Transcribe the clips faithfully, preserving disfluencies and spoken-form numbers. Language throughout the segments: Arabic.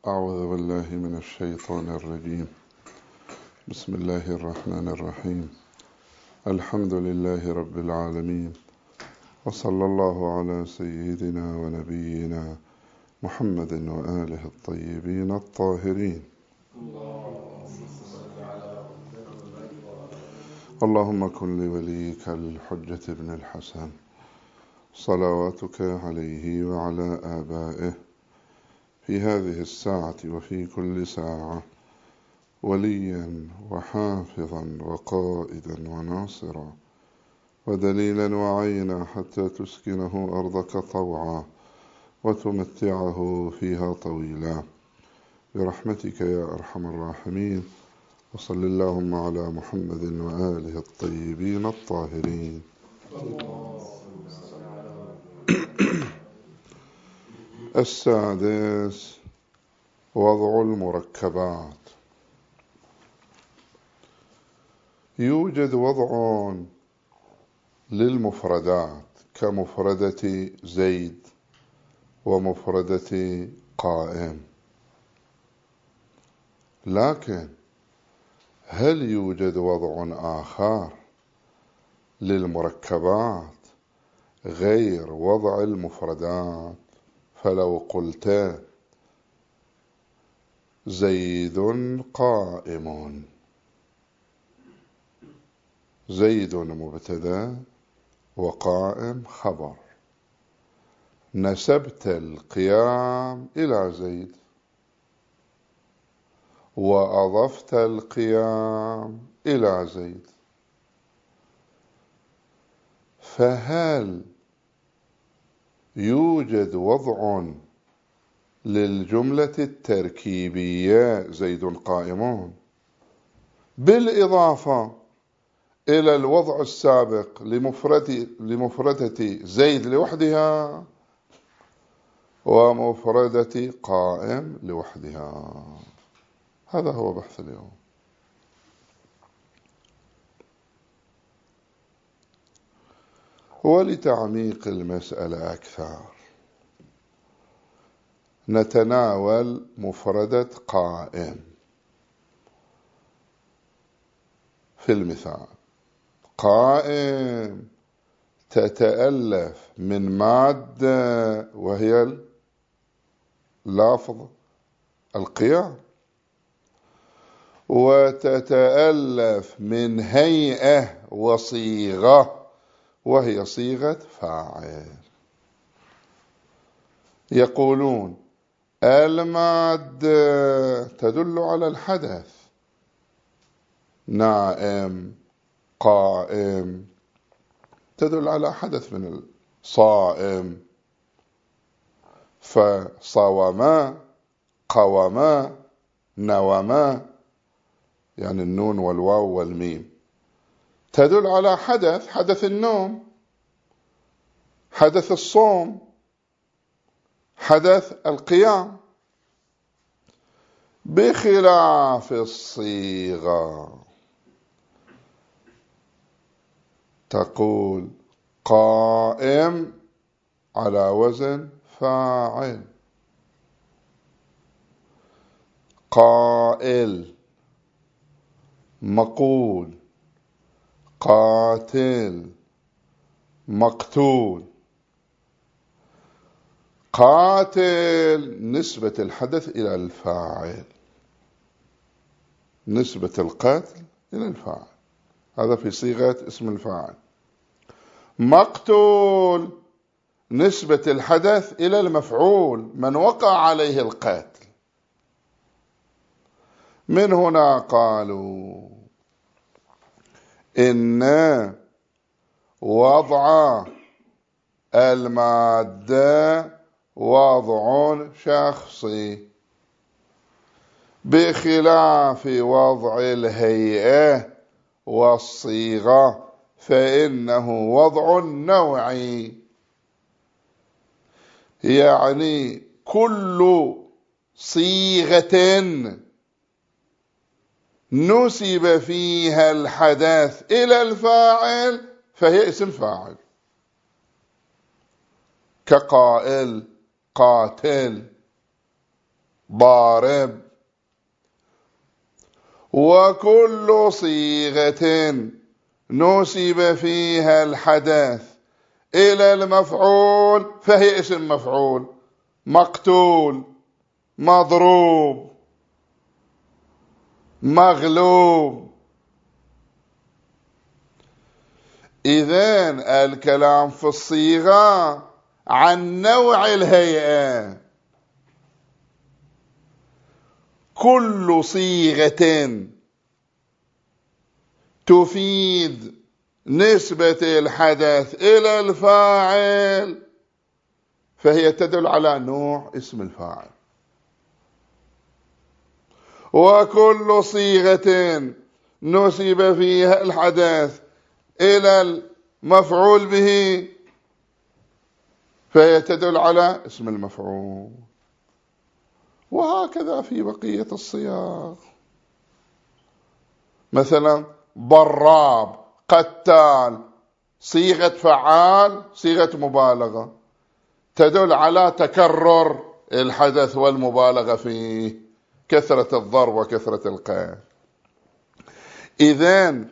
أعوذ بالله من الشيطان الرجيم. بسم الله الرحمن الرحيم. الحمد لله رب العالمين، وصلى الله على سيدنا ونبينا محمد وآله الطيبين الطاهرين. اللهم كن لوليك الحجة بن الحسن صلواتك عليه وعلى آبائه في هذه الساعة وفي كل ساعة وليا وحافظا وقائدا وناصرا ودليلا وعينا حتى تسكنه أرضك طوعا وتمتعه فيها طويلا برحمتك يا أرحم الراحمين. وصل اللهم على محمد وآله الطيبين الطاهرين. السادس وضع المركبات. يوجد وضع للمفردات كمفردة زيد ومفردة قائم، لكن هل يوجد وضع آخر للمركبات غير وضع المفردات؟ فلو قلت زيد قائم، زيد مبتدأ وقائم خبر، نسبت القيام إلى زيد وأضفت القيام إلى زيد، فهل يوجد وضع للجملة التركيبية زيد قائمون بالإضافة إلى الوضع السابق لمفردة, لمفردة زيد لوحدها ومفردة قائم لوحدها؟ هذا هو بحث اليوم. ولتعميق المسألة أكثر نتناول مفردة قائم. في المثال قائم تتألف من مادة وهي اللفظ القيام، وتتألف من هيئة وصيغة وهي صيغة فاعل. يقولون المادة تدل على الحدث، نائم قائم تدل على حدث من الصائم، فصوما قوما نوما، يعني النون والواو والميم تدل على حدث، حدث النوم، حدث الصوم، حدث القيام، بخلاف الصيغة تقول قائم على وزن فاعل، قائل، مقول، قاتل، مقتول. قاتل نسبة الحدث إلى الفاعل، نسبة القتل إلى الفاعل، هذا في صيغة اسم الفاعل. مقتول نسبة الحدث إلى المفعول من وقع عليه القتل. من هنا قالوا إن وضع المادة وضع شخصي بخلاف وضع الهيئة والصيغة، فإنه وضع نوعي، يعني كل صيغة نسب فيها الحدث إلى الفاعل فهي اسم فاعل، كقائل، قاتل، ضارب. وكل صيغة نسب فيها الحدث إلى المفعول فهي اسم مفعول. مقتول، مضروب، مغلوب. إذن الكلام في الصيغة عن نوع الهيئة. كل صيغة تفيد نسبة الحدث إلى الفاعل فهي تدل على نوع اسم الفاعل. وكل صيغة نسب فيها الحدث إلى المفعول به فهي تدل على اسم المفعول. وهكذا في بقية الصيغ. مثلا ضراب، قتال، صيغة فعال، صيغة مبالغة، تدل على تكرر الحدث والمبالغة فيه، كثرة الضرب وكثرة القتل. إذن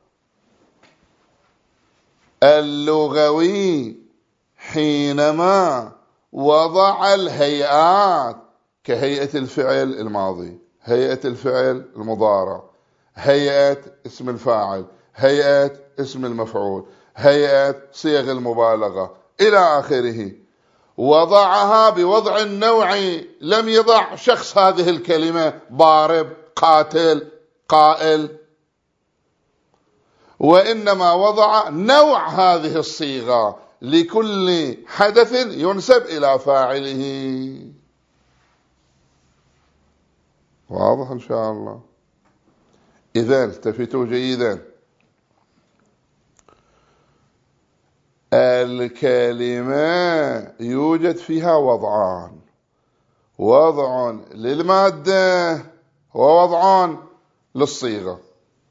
اللغوي حينما وضع الهيئات كهيئة الفعل الماضي، هيئة الفعل المضارع، هيئة اسم الفاعل، هيئة اسم المفعول، هيئة صيغ المبالغة إلى آخره، وضعها بوضع النوعي. لم يضع شخص هذه الكلمة ضارب، قاتل، قائل، وإنما وضع نوع هذه الصيغة لكل حدث ينسب إلى فاعله. واضح إن شاء الله. إذا التفتوا جيدا، الكلمة يوجد فيها وضعان: وضع للمادة ووضع للصيغة.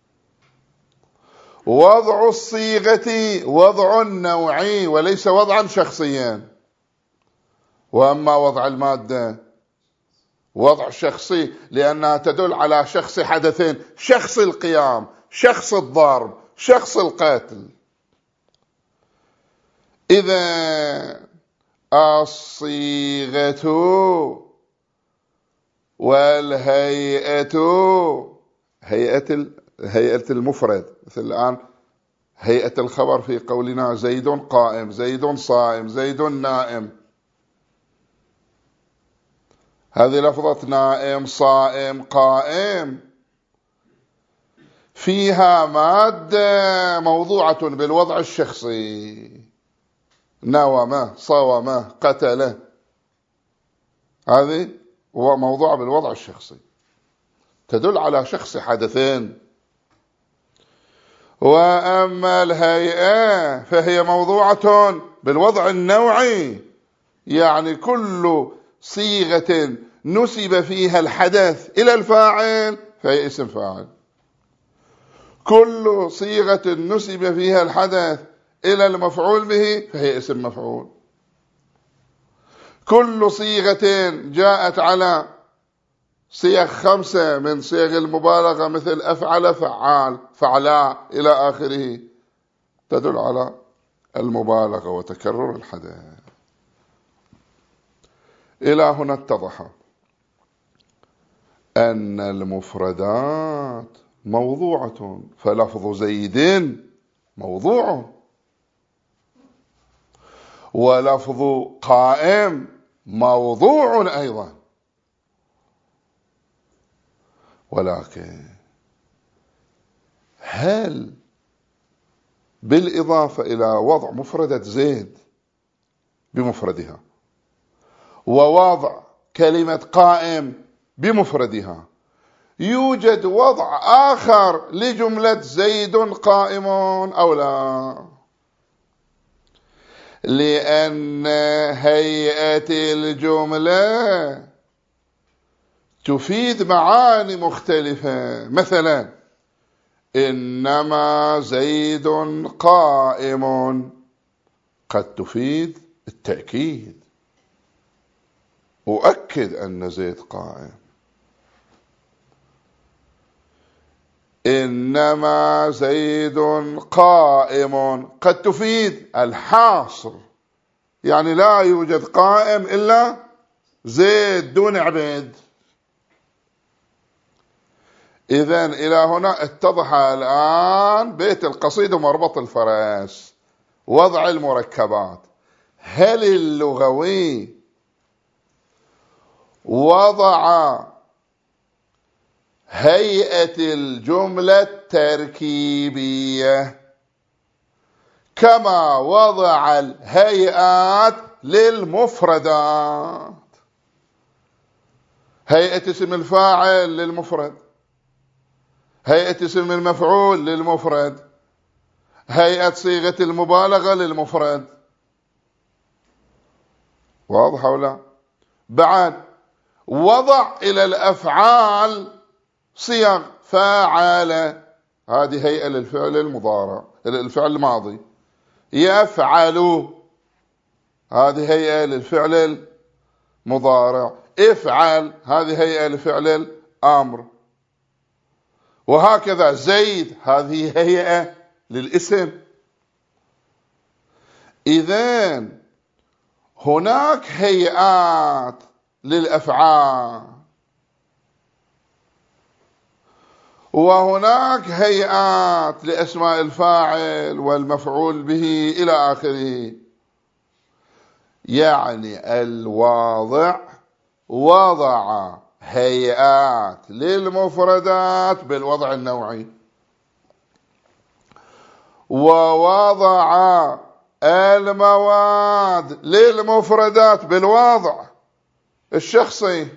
وضع الصيغة وضع نوعي وليس وضعا شخصيا، وأما وضع المادة وضع شخصي، لأنها تدل على شخص حدثين: شخص القيام، شخص الضرب، شخص القتل. إذا الصيغة والهيئة، هيئة هيئة المفرد، مثل الآن هيئة الخبر في قولنا زيد قائم، زيد صائم، زيد نائم. هذه لفظة نائم، صائم، قائم فيها مادة موضوعة بالوضع الشخصي: نوم، صوم، قتل. هذه هو موضوع بالوضع الشخصي، تدل على شخص حدثين. وأما الهيئة فهي موضوعة بالوضع النوعي، يعني كل صيغة نسب فيها الحدث إلى الفاعل فهي اسم فاعل. كل صيغة نسب فيها الحدث إلى المفعول به فهي اسم مفعول. كل صيغة جاءت على صيغ خمسة من صيغ المبالغة مثل أفعل، فعال، فعلاء إلى آخره تدل على المبالغة وتكرر الحدث. إلى هنا اتضح أن المفردات موضوعة، فلفظ زيد موضوع، ولفظ قائم موضوع أيضا. ولكن هل بالإضافة إلى وضع مفردة زيد بمفردها ووضع كلمة قائم بمفردها يوجد وضع آخر لجملة زيد قائم أو لا؟ لأن هيئة الجملة تفيد معاني مختلفة. مثلا إنما زيد قائم قد تفيد التأكيد، أؤكد أن زيد قائم. إنما زيد قائم قد تفيد الحاصر، يعني لا يوجد قائم إلا زيد دون عبيد. إذن إلى هنا اتضح الآن بيت القصيدة ومربط الفرس. وضع المركبات. هل اللغوي وضع هيئة الجملة التركيبية كما وضع الهيئات للمفردات؟ هيئة اسم الفاعل للمفرد، هيئة اسم المفعول للمفرد، هيئة صيغة المبالغة للمفرد. واضح ولا؟ بعد وضع إلى الأفعال صيغ فاعل، هذه هيئة للفعل المضارع الفعل الماضي. يفعل، هذه هيئة للفعل المضارع. افعل، هذه هيئة لفعل الأمر. وهكذا زيد، هذه هيئة للاسم. إذن هناك هيئات للأفعال وهناك هيئات لأسماء الفاعل والمفعول به إلى آخره. يعني الواضع وضع هيئات للمفردات بالوضع النوعي، ووضع المواد للمفردات بالوضع الشخصي.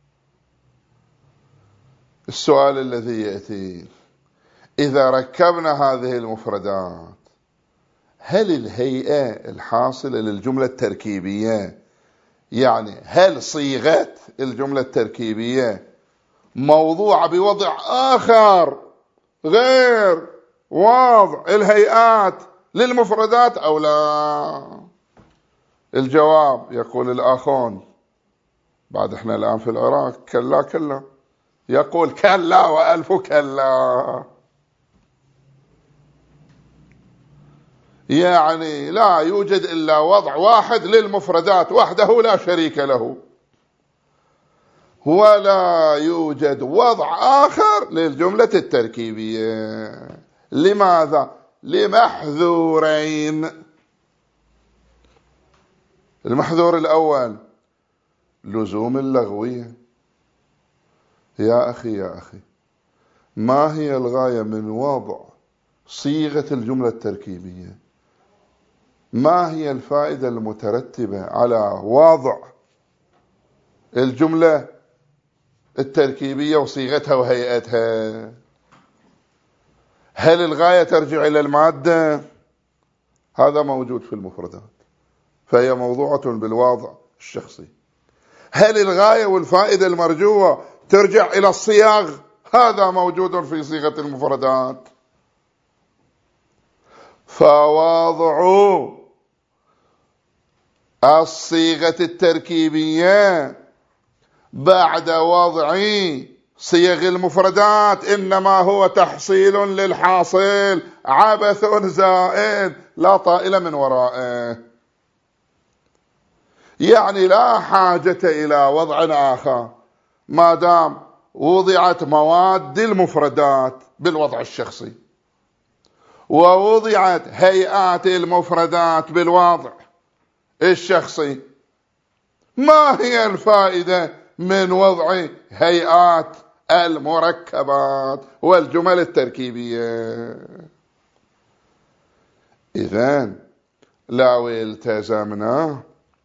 السؤال الذي يأتي: إذا ركبنا هذه المفردات، هل الهيئة الحاصلة للجملة التركيبية، يعني هل صيغة الجملة التركيبية موضوعة بوضع آخر غير وضع الهيئات للمفردات أو لا؟ الجواب يقول الآخون، بعد احنا الآن في العراق، كلا كلا. يقول كلا وألف كلا. يعني لا يوجد إلا وضع واحد للمفردات وحده لا شريك له، ولا يوجد وضع آخر للجملة التركيبية. لماذا؟ لمحذورين. المحذور الأول لزوم اللغوية. يا أخي يا أخي، ما هي الغاية من وضع صيغة الجملة التركيبية؟ ما هي الفائدة المترتبة على وضع الجملة التركيبية وصيغتها وهيئتها؟ هل الغاية ترجع إلى المادة؟ هذا موجود في المفردات، فهي موضوعة بالوضع الشخصي. هل الغاية والفائدة المرجوة ترجع إلى الصياغ؟ هذا موجود في صيغة المفردات. فوضع الصيغة التركيبية بعد وضع صيغ المفردات إنما هو تحصيل للحاصل، عبث زائد لا طائل من ورائه. يعني لا حاجة إلى وضع آخر ما دام وضعت مواد المفردات بالوضع الشخصي، ووضعت هيئات المفردات بالوضع الشخصي. ما هي الفائدة من وضع هيئات المركبات والجمل التركيبية؟ إذن لو التزمنا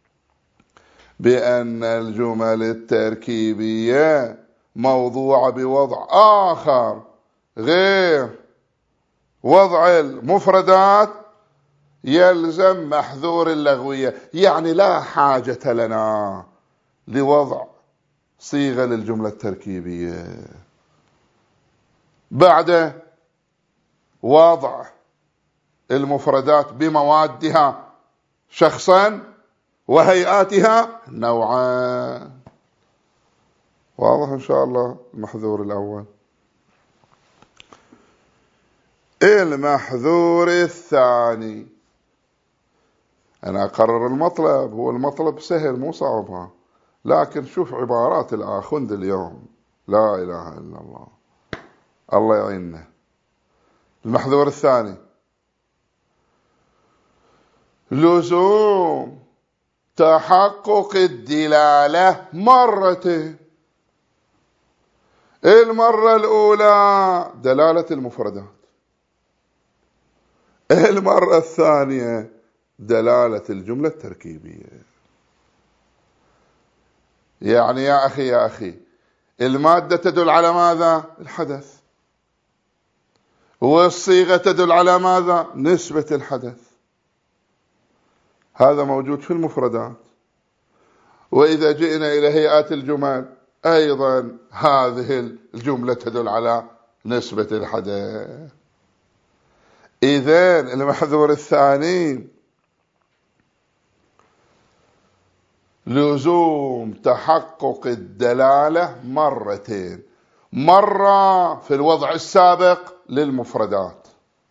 بأن الجمل التركيبية موضوعة بوضع آخر غير وضع المفردات، يلزم محذور اللغوية. يعني لا حاجة لنا لوضع صيغة للجملة التركيبية بعد وضع المفردات بموادها شخصا وهيئاتها نوعا. واضح إن شاء الله المحذور الأول. المحذور الثاني، أنا أقرر المطلب، هو المطلب سهل مو صعب، لكن شوف عبارات الآخوند اليوم، لا إله إلا الله، الله يعيننا. المحذور الثاني لزوم تحقق الدلالة مرتين. المرة الأولى دلالة المفردات، المرة الثانية دلالة الجملة التركيبية. يعني يا أخي يا أخي المادة تدل على ماذا؟ الحدث. والصيغة تدل على ماذا؟ نسبة الحدث. هذا موجود في المفردات. وإذا جئنا إلى هيئات الجمل أيضا هذه الجملة تدل على نسبة الحدث. إذن المحذور الثاني لزوم تحقق الدلالة مرتين، مرة في الوضع السابق للمفردات،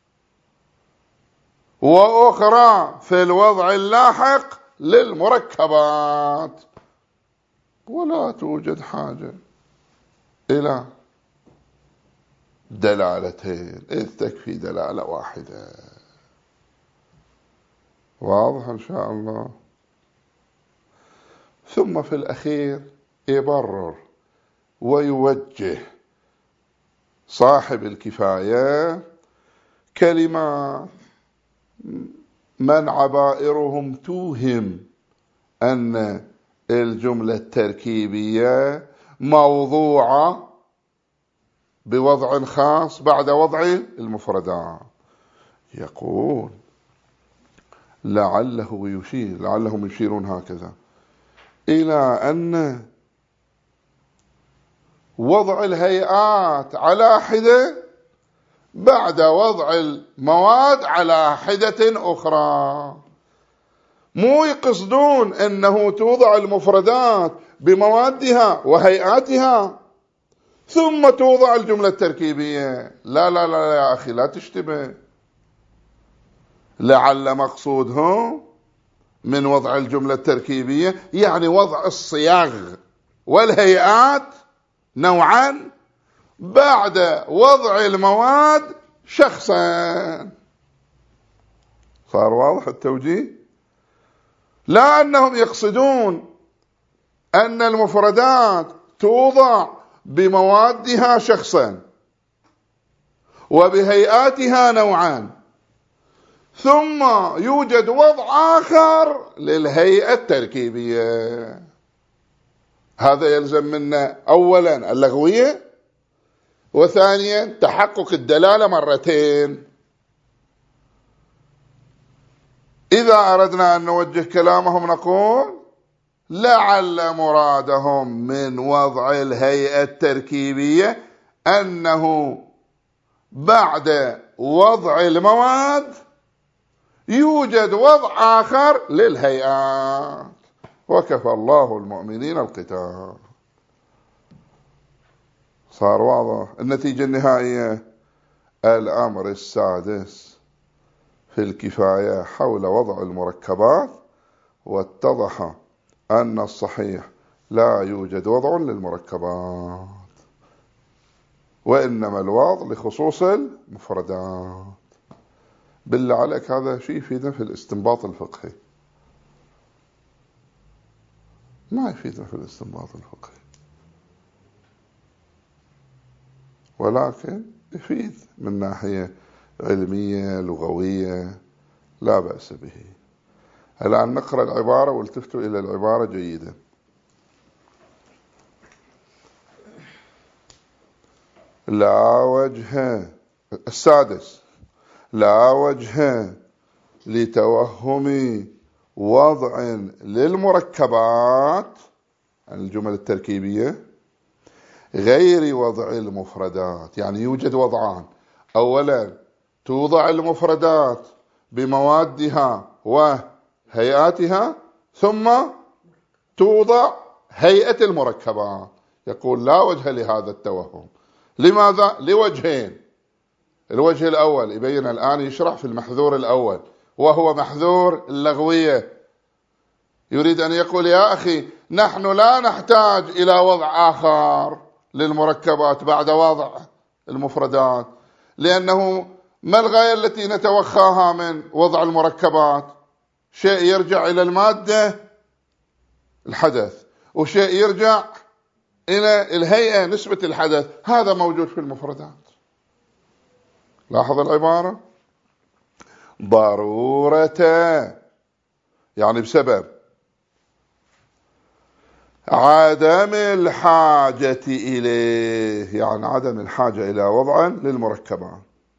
وأخرى في الوضع اللاحق للمركبات. ولا توجد حاجة إلى دلالتين، إذ تكفي دلالة واحدة. واضح إن شاء الله. ثم في الأخير يبرر ويوجه صاحب الكفاية كلمات من عبائرهم توهم أن الجملة التركيبية موضوعة بوضع خاص بعد وضع المفردات. يقول لعله يشير، لعلهم يشيرون هكذا إلى أن وضع الهيئات على حدة بعد وضع المواد على حدة أخرى. مو يقصدون أنه توضع المفردات بموادها وهيئاتها ثم توضع الجملة التركيبية. لا لا لا يا أخي لا تشتبه. لعل مقصودهم من وضع الجملة التركيبية يعني وضع الصياغ والهيئات نوعا بعد وضع المواد شخصا. صار واضح التوجيه؟ لا أنهم يقصدون أن المفردات توضع بموادها شخصا وبهيئاتها نوعان، ثم يوجد وضع آخر للهيئة التركيبية. هذا يلزم منا أولا اللغوية، وثانيا تحقق الدلالة مرتين. إذا أردنا أن نوجه كلامهم نقول لعل مرادهم من وضع الهيئة التركيبية أنه بعد وضع المواد يوجد وضع آخر للهيئات، وكفى الله المؤمنين القتال. صار واضح. النتيجة النهائية الأمر السادس في الكفاية حول وضع المركبات، واتضح أن الصحيح لا يوجد وضع للمركبات، وإنما الوضع لخصوص المفردات. بالله عليك هذا شيء يفيدنا في الاستنباط الفقهي؟ ما يفيدنا في الاستنباط الفقهي، ولكن يفيد من ناحية علمية لغوية لا بأس به. الآن نقرأ العبارة والتفتوا إلى العبارة جيدا. لا وجه السادس لا وجه لتوهم وضع للمركبات الجمل التركيبية غير وضع المفردات. يعني يوجد وضعان: أولا توضع المفردات بموادها وهيئاتها، ثم توضع هيئة المركبات. يقول لا وجه لهذا التوهم. لماذا؟ لوجهين. الوجه الأول يبين الآن، يشرح في المحذور الأول وهو محذور اللغوية. يريد أن يقول يا أخي نحن لا نحتاج إلى وضع آخر للمركبات بعد وضع المفردات، لأنه ما الغاية التي نتوخاها من وضع المركبات؟ شيء يرجع إلى المادة الحدث، وشيء يرجع إلى الهيئة نسبة الحدث، هذا موجود في المفردات. لاحظ العبارة، ضرورة يعني بسبب عدم الحاجة إليه، يعني عدم الحاجة إلى وضع للمركبات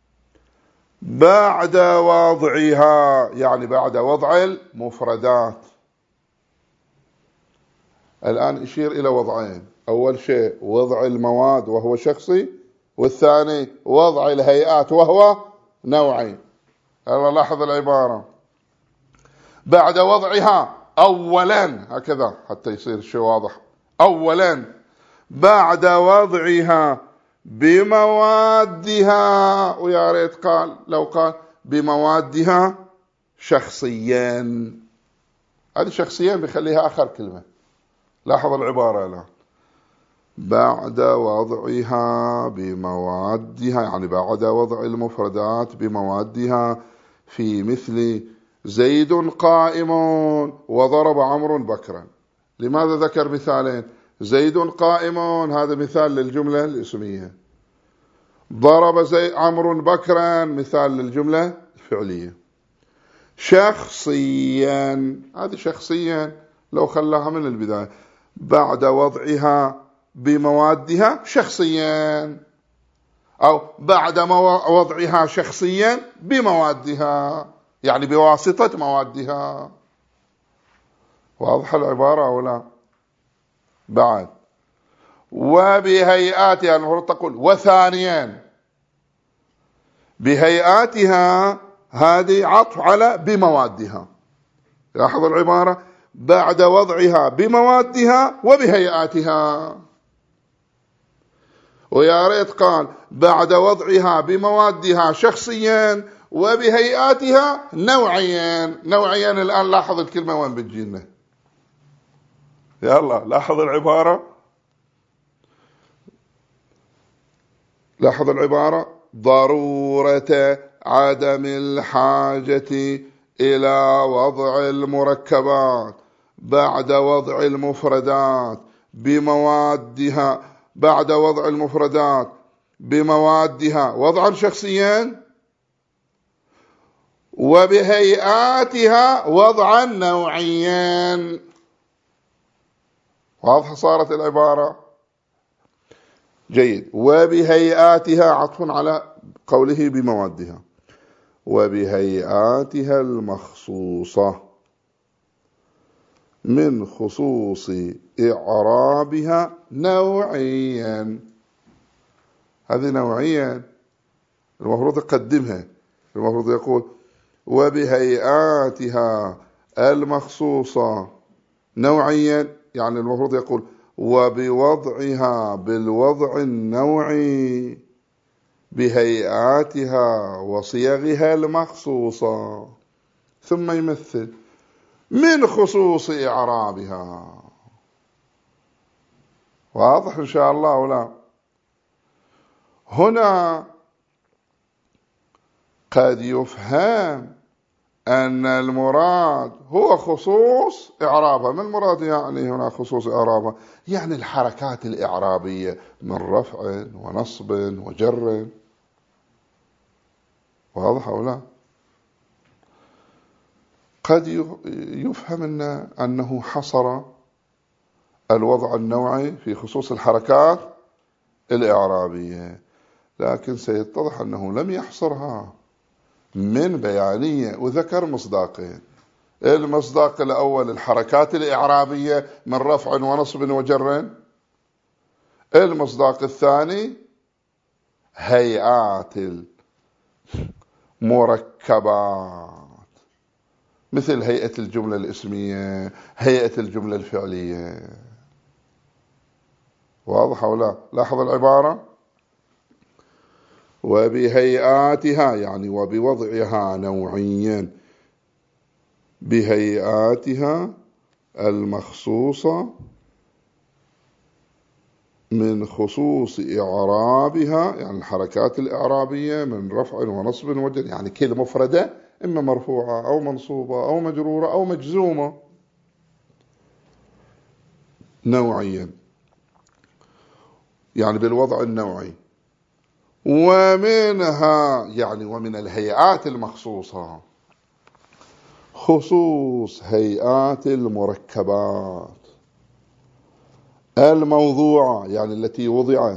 بعد وضعها، يعني بعد وضع المفردات. الآن يشير إلى وضعين، أول شيء وضع المواد وهو شخصي، والثاني وضع الهيئات وهو نوعي. الله لاحظ العبارة، بعد وضعها أولا، هكذا حتى يصير الشيء واضح. أولا بعد وضعها بموادها، ويا ريت قال لو قال بموادها شخصيا، هذه شخصيا بيخليها آخر كلمة. لاحظ العبارة الآن، بعد وضعها بموادها، يعني بعد وضع المفردات بموادها، في مثل زيد قائم وضرب عمرو بكرا. لماذا ذكر مثالين؟ زيد قائم هذا مثال للجملة الاسمية، ضرب زيد عمرو بكرا مثال للجملة الفعلية. شخصيا، هذه شخصيا لو خلاها من البداية، بعد وضعها بموادها شخصيا، أو بعد وضعها شخصيا بموادها، يعني بواسطة موادها. واضح العبارة أو لا؟ بعد وبهيئاتها، المفروض تقول وثانيا بهيئاتها، هذه عطف على بموادها. لاحظ العبارة، بعد وضعها بموادها وبهيئاتها. ويا ريت قال بعد وضعها بموادها شخصيا وبهيئاتها نوعيا. نوعيا الآن لاحظ الكلمة وين بتجينا. يلا لاحظ العبارة، لاحظ العبارة، ضرورة عدم الحاجة إلى وضع المركبات بعد وضع المفردات بموادها، بعد وضع المفردات بموادها وضعا شخصيا، وبهيئاتها وضعا نوعيا. واضحة صارت العبارة؟ جيد. وبهيئاتها عطف على قوله بموادها، وبهيئاتها المخصوصة من خصوص إعرابها نوعيا. هذه نوعيا المفروض يقدمها، المفروض يقول وبهيئاتها المخصوصة نوعيا، يعني المفروض يقول وبوضعها بالوضع النوعي بهيئاتها وصيغها المخصوصة، ثم يمثل من خصوص إعرابها. واضح إن شاء الله ولا؟ هنا قد يفهم أن المراد هو خصوص إعرابها. ما المراد يعني هنا خصوص إعرابها؟ يعني الحركات الإعرابية من رفع ونصب وجر. واضح أو لا؟ قد يفهم أن أنه حصر الوضع النوعي في خصوص الحركات الإعرابية، لكن سيتضح أنه لم يحصرها من بيانية، وذكر مصداقين. المصداق الأول الحركات الإعرابية من رفع ونصب وجر، المصداق الثاني هيئات المركبات، مثل هيئة الجملة الاسمية، هيئة الجملة الفعلية. واضح أو لا؟ لاحظ العبارة: وبهيئاتها، يعني وبوضعها نوعيا، بهيئاتها المخصوصة من خصوص إعرابها، يعني الحركات الإعرابية من رفع ونصب وجر، يعني كل مفردة إما مرفوعة أو منصوبة أو مجرورة أو مجزومة نوعيا، يعني بالوضع النوعي. ومنها، يعني ومن الهيئات المخصوصة، خصوص هيئات المركبات الموضوعة، يعني التي وضعت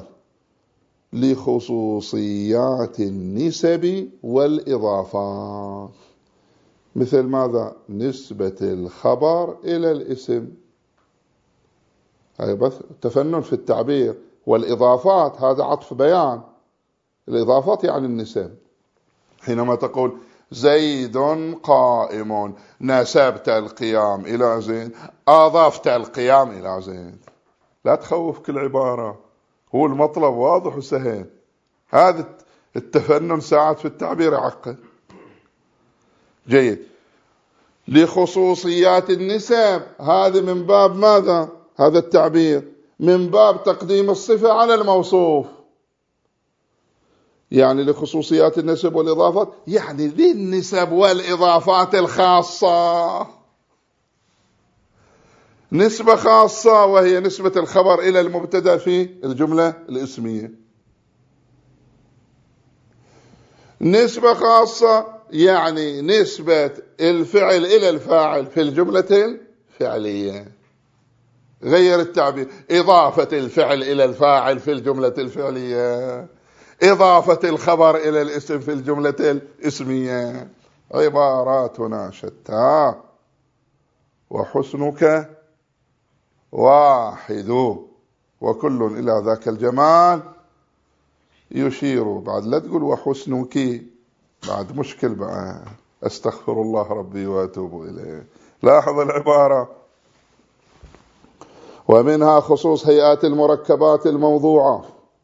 لخصوصيات النسب والإضافات. مثل ماذا؟ نسبة الخبر إلى الاسم، هذا بس تفنن في التعبير. والإضافات هذا عطف بيان، الإضافات يعني النسب. حينما تقول زيد قائم، نسبت القيام إلى زيد، أضفت القيام إلى زيد. لا تخوفك العبارة، هو المطلب واضح وسهل. هذا التفنن ساعات في التعبير يعقد. جيد. لخصوصيات النسب، هذا من باب ماذا؟ هذا التعبير من باب تقديم الصفة على الموصوف، يعني لخصوصيات النسب والإضافات، يعني للنسب والإضافات الخاصة. نسبة خاصة وهي نسبة الخبر إلى المبتدأ في الجملة الاسمية. نسبة خاصة يعني نسبة الفعل إلى الفاعل في الجملة الفعلية. غير التعبير: إضافة الفعل إلى الفاعل في الجملة الفعلية، إضافة الخبر إلى الاسم في الجملة الاسمية. عباراتنا شتى وحسنك واحد، وكل إلى ذاك الجمال يشير. بعد لا تقول وحسنك، بعد مشكل بقى، أستغفر الله ربي وأتوب إليه. لاحظ العبارة: ومنها خصوص هيئات المركبات الموضوعة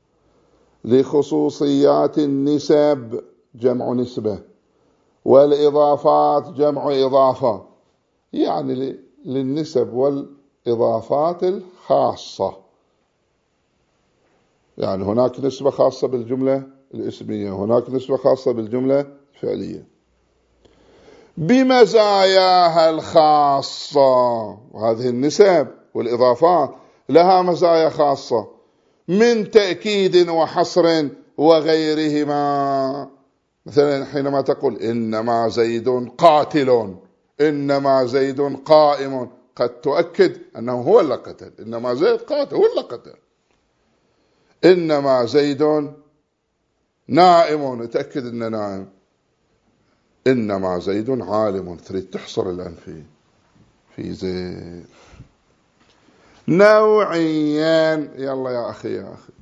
لخصوصيات النسب، جمع نسبة، والإضافات جمع إضافة، يعني للنسب والإضافات الخاصة. يعني هناك نسبة خاصة بالجملة الاسمية، هناك نسبة خاصة بالجملة الفعلية بمزاياها الخاصة. وهذه النسب والإضافات لها مزايا خاصة من تأكيد وحصر وغيرهما. مثلا حينما تقول إنما زيد قاتل، إنما زيد قائم، قد تؤكد أنه هو اللي قتل، إنما زيد قاتل هو اللي قتل. إنما زيد نائم، تأكد أنه نائم. إنما زيد عالم، تريد تحصر الآن في في زيد. نوعيا، يلا يا أخي يا أخي،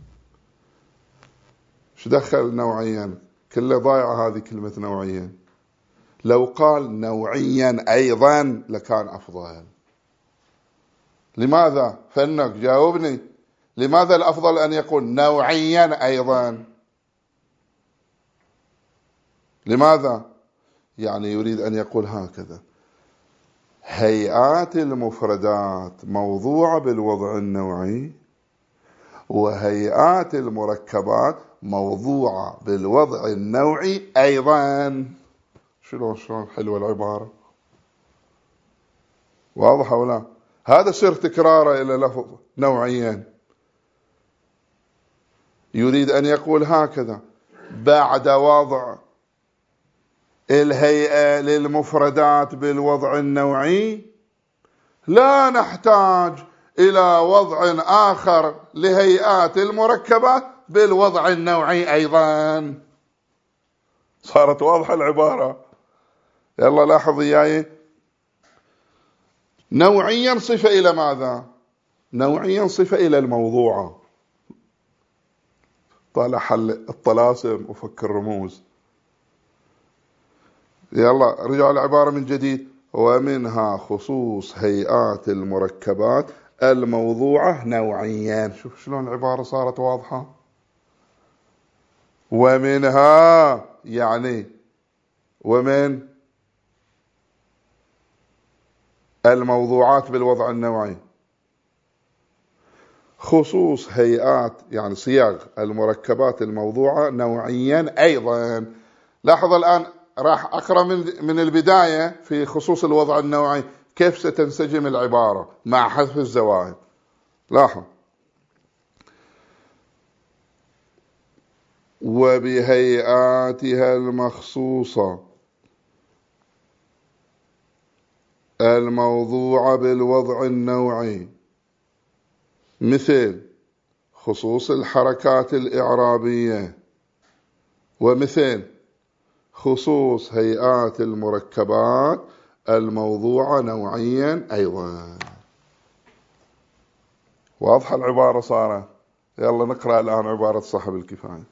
شو دخل نوعيا؟ كله ضايعة هذه كلمة نوعيا. لو قال نوعيا أيضا لكان أفضل. لماذا؟ فإنك جاوبني، لماذا الأفضل أن يقول نوعيا أيضا؟ لماذا؟ يعني يريد أن يقول هكذا: هيئات المفردات موضوعة بالوضع النوعي، وهيئات المركبات موضوعة بالوضع النوعي أيضا. شلون شلون حلوة العبارة، واضحة ولا؟ هذا سر تكراره إلى لفظ نوعيا. يريد أن يقول هكذا: بعد وضع الهيئة للمفردات بالوضع النوعي لا نحتاج إلى وضع آخر لهيئات المركبات بالوضع النوعي أيضا. صارت واضحة العبارة؟ يلا لاحظ إياي. نوعيا صفة إلى ماذا؟ نوعيا صفة إلى الموضوع. طالع حل الطلاسم وفك الرموز. يلا رجع العبارة من جديد: ومنها خصوص هيئات المركبات الموضوعة نوعيا. شوف شلون العبارة صارت واضحة. ومنها يعني ومن الموضوعات بالوضع النوعي خصوص هيئات يعني صيغ المركبات الموضوعة نوعيا أيضا. لاحظ الآن راح أقرأ من من البداية في خصوص الوضع النوعي كيف ستنسجم العبارة مع حذف الزوائد. لاحظ: وبهيئاتها المخصوصة الموضوعة بالوضع النوعي، مثل خصوص الحركات الإعرابية، ومثل خصوص هيئات المركبات الموضوعة نوعيا أيضا. واضحة العبارة صارت. يلا نقرأ الآن عبارة صاحب الكفاية.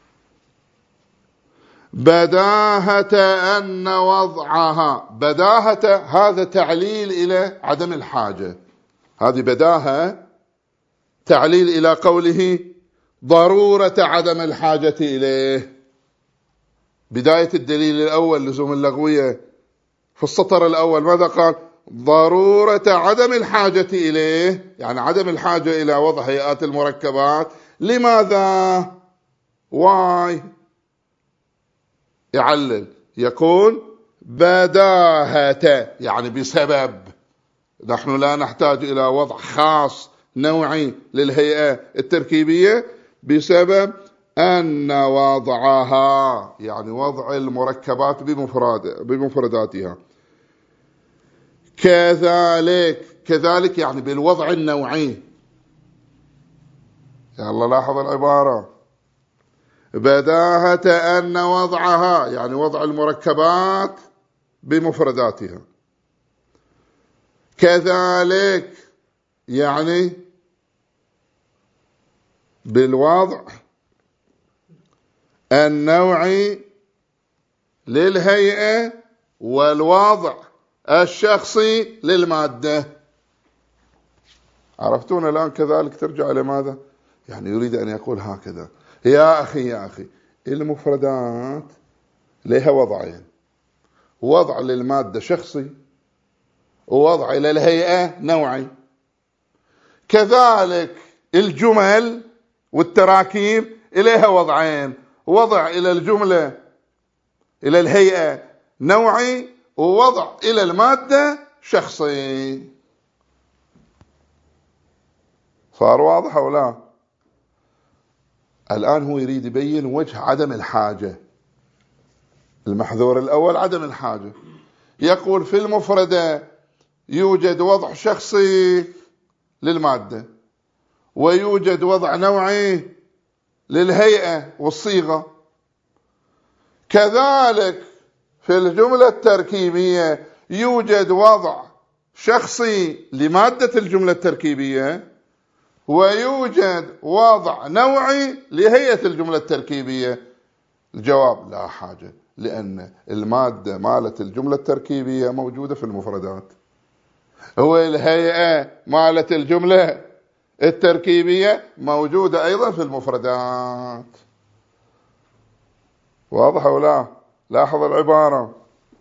بداهة أن وضعها. بداهة هذا تعليل إلى عدم الحاجة. هذه بداهة تعليل إلى قوله ضرورة عدم الحاجة إليه. بداية الدليل الأول لزوم اللغوية في السطر الأول ماذا قال؟ ضرورة عدم الحاجة إليه، يعني عدم الحاجة إلى وضع هيئات المركبات. لماذا؟ واي يعلل يكون بداهة يعني بسبب. نحن لا نحتاج إلى وضع خاص نوعي للهيئة التركيبية بسبب أن وضعها يعني وضع المركبات بمفرد بمفرداتها. كذلك كذلك يعني بالوضع النوعي. يلا لاحظ العبارة: بداهة أن وضعها يعني وضع المركبات بمفرداتها. كذلك يعني بالوضع النوعي للهيئة والوضع الشخصي للمادة. عرفتون الآن؟ كذلك ترجع إلى ماذا؟ يعني يريد أن يقول هكذا: يا أخي يا أخي المفردات لها وضعين، وضع للمادة شخصي ووضع إلى الهيئة نوعي. كذلك الجمل والتراكيب إليها وضعين، وضع إلى الجملة إلى الهيئة نوعي ووضع إلى المادة شخصي. صار واضح أو لا؟ الآن هو يريد يبين وجه عدم الحاجة. المحذور الأول عدم الحاجة. يقول في المفردة يوجد وضع شخصي للمادة ويوجد وضع نوعي للهيئة والصيغة. كذلك في الجملة التركيبية يوجد وضع شخصي لمادة الجملة التركيبية ويوجد وضع نوعي لهيئة الجملة التركيبية. الجواب: لا حاجة، لأن المادة مالت الجملة التركيبية موجودة في المفردات، هو الهيئة مالت الجملة التركيبية موجودة أيضا في المفردات. واضح أو لا؟ لاحظ العبارة: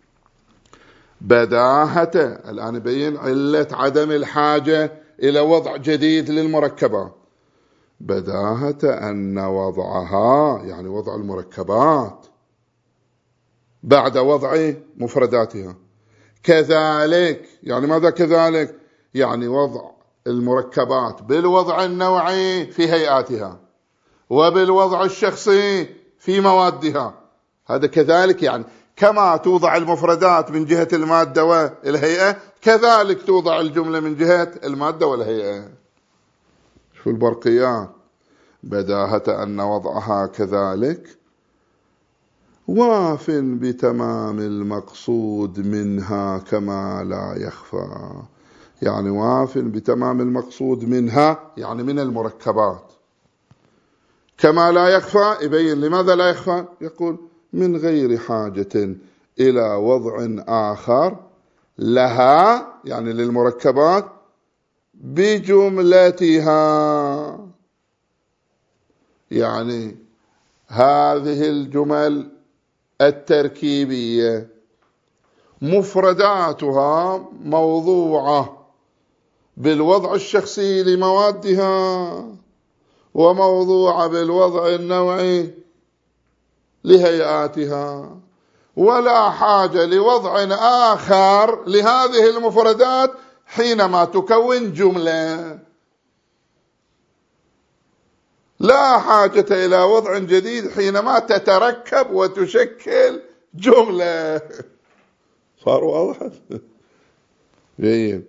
بداهة. الآن يبين علة عدم الحاجة إلى وضع جديد للمركبات. بداهة أن وضعها يعني وضع المركبات بعد وضع مفرداتها. كذلك يعني ماذا كذلك؟ يعني وضع المركبات بالوضع النوعي في هيئاتها وبالوضع الشخصي في موادها. هذا كذلك يعني كما توضع المفردات من جهة المادة والهيئة كذلك توضع الجملة من جهة المادة والهيئة. شو البرقيات؟ بداهة أن وضعها كذلك واف بتمام المقصود منها كما لا يخفى. يعني واف بتمام المقصود منها يعني من المركبات. كما لا يخفى يبين لماذا لا يخفى. يقول من غير حاجة إلى وضع آخر لها يعني للمركبات بجملتها. يعني هذه الجمل التركيبية مفرداتها موضوعة بالوضع الشخصي لموادها، وموضوعة بالوضع النوعي لهيئاتها، ولا حاجة لوضع آخر لهذه المفردات حينما تكون جملة. لا حاجة إلى وضع جديد حينما تتركب وتشكل جملة. صار واضح؟ جيد.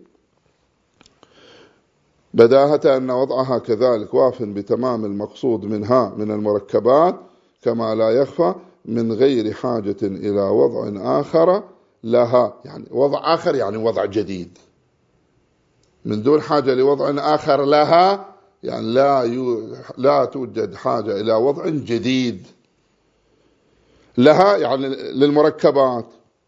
بداهة أن وضعها كذلك واف بتمام المقصود منها من المركبات، كما لا يخفى من غير حاجة إلى وضع آخر لها. يعني وضع آخر يعني وضع جديد، من دون حاجة لوضع آخر لها، يعني لا يو... لا توجد حاجة إلى وضع جديد لها، يعني للمركبات،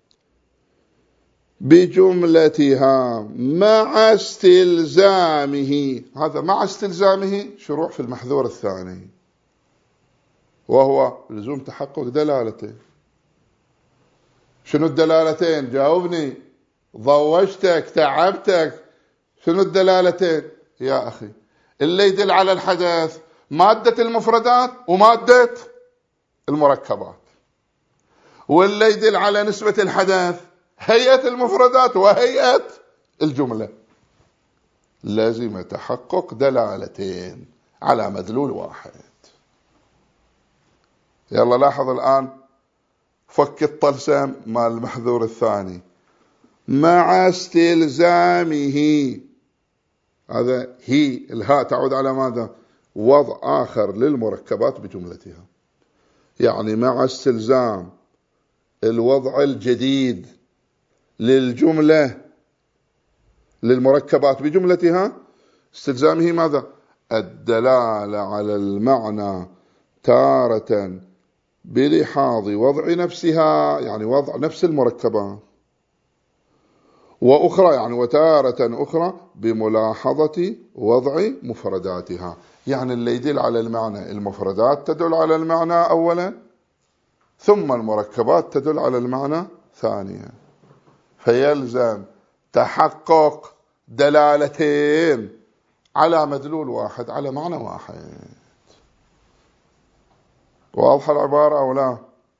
بجملتها مع استلزامه. هذا مع استلزامه شروع في المحذور الثاني، وهو لزوم تحقق دلالتين. شنو الدلالتين؟ جاوبني، ضوجتك تعبتك. شنو الدلالتين يا أخي؟ اللي يدل على الحدث مادة المفردات ومادة المركبات، واللي يدل على نسبة الحدث هيئة المفردات وهيئة الجملة. لازم تحقق دلالتين على مدلول واحد. يلا لاحظ الآن، فك الطلسم مع المحذور الثاني. مع استلزامه، هذا هي الهاء تعود على ماذا؟ وضع آخر للمركبات بجملتها. يعني مع استلزام الوضع الجديد للجملة للمركبات بجملتها، استلزامه ماذا؟ الدلالة على المعنى تارة بلحاظ وضع نفسها، يعني وضع نفس المركبات، وأخرى يعني وتارة أخرى بملاحظة وضع مفرداتها. يعني اللي يدل على المعنى المفردات تدل على المعنى أولا، ثم المركبات تدل على المعنى ثانيا. فيلزم تحقق دلالتين على مدلول واحد، على معنى واحد. واضحة العبارة أو لا؟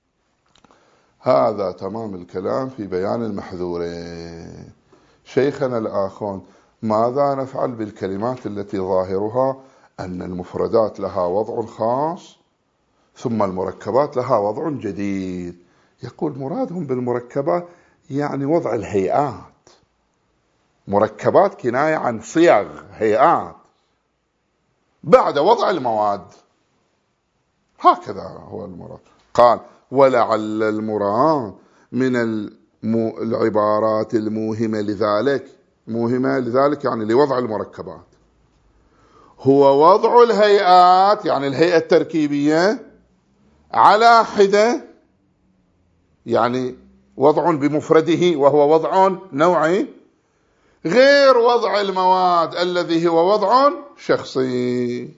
هذا تمام الكلام في بيان المحذورين. شيخنا الآخون، ماذا نفعل بالكلمات التي ظاهرها أن المفردات لها وضع خاص ثم المركبات لها وضع جديد؟ يقول مرادهم بالمركبات يعني وضع الهيئات. مركبات كناية عن صيغ هيئات بعد وضع المواد، هكذا هو المراد. قال ولعل المراد من العبارات الموهمة لذلك، موهمة لذلك يعني لوضع المركبات، هو وضع الهيئات، يعني الهيئة التركيبية على حدة، يعني وضع بمفرده وهو وضع نوعي، غير وضع المواد الذي هو وضع شخصي.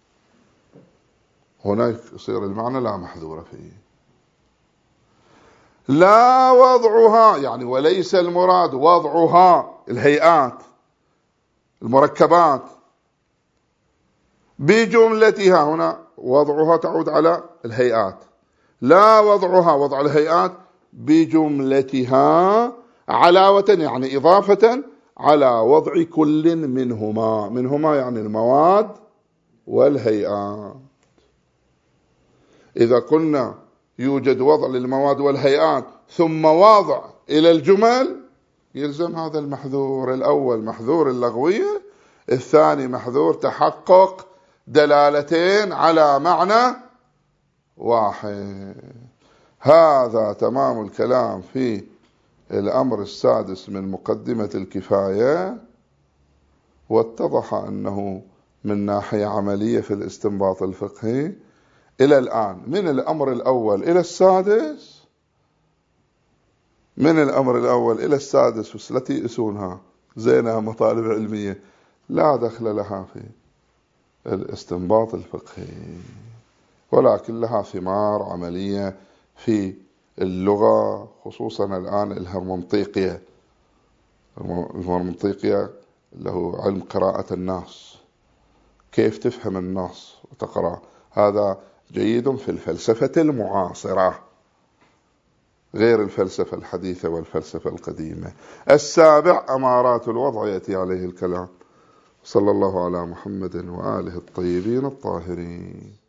هناك يصير المعنى لا محذور فيه. لا وضعها يعني وليس المراد وضعها الهيئات المركبات بجملتها، هنا وضعها تعود على الهيئات، لا وضعها وضع الهيئات بجملتها علاوة يعني إضافة على وضع كل منهما، منهما يعني المواد والهيئات. إذا قلنا يوجد وضع للمواد والهيئات ثم وضع إلى الجمل، يلزم هذا المحذور الأول محذور اللغوية، الثاني محذور تحقق دلالتين على معنى واحد. هذا تمام الكلام في الأمر السادس من مقدمة الكفاية، واتضح أنه من ناحية عملية في الاستنباط الفقهي إلى الآن من الأمر الأول إلى السادس، من الأمر الأول إلى السادس وسلتي أسونها زينها مطالب علمية، لا دخل لها في الاستنباط الفقهي، ولكن لها ثمار عملية في اللغة، خصوصا الآن الهرمنطيقية. الهرمنطيقية اللي هو علم قراءة النص، كيف تفهم النص وتقرأ، هذا جيد في الفلسفة المعاصرة غير الفلسفة الحديثة والفلسفة القديمة. السابع أمارات الوضع يأتي عليه الكلام. صلى الله على محمد وآله الطيبين الطاهرين.